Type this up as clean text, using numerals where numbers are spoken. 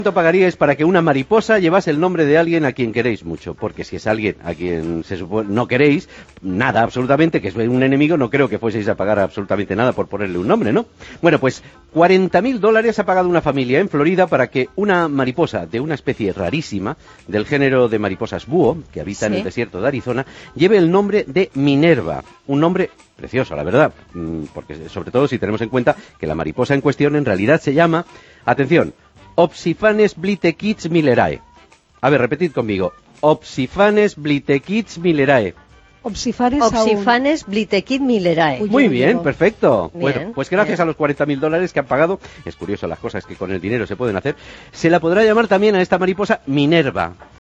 ¿Cuánto pagaríais para que una mariposa llevase el nombre de alguien a quien queréis mucho? Porque si es alguien a quien se supone no queréis, nada absolutamente, que es un enemigo, no creo que fueseis a pagar absolutamente nada por ponerle un nombre, ¿no? Bueno, pues $40.000 ha pagado una familia en Florida para que una mariposa de una especie rarísima, del género de mariposas búho, que habita en el desierto de Arizona, lleve el nombre de Minerva, un nombre precioso, la verdad, porque sobre todo si tenemos en cuenta que la mariposa en cuestión en realidad se llama, atención, Opsiphanes blithekits millerae. A ver, repetid conmigo. Opsiphanes blithekits millerae. Opsiphanes blithekits millerae. Muy bien, perfecto. Bien, bueno, pues gracias a los $40.000 que han pagado, es curioso las cosas que con el dinero se pueden hacer, se la podrá llamar también a esta mariposa Minerva.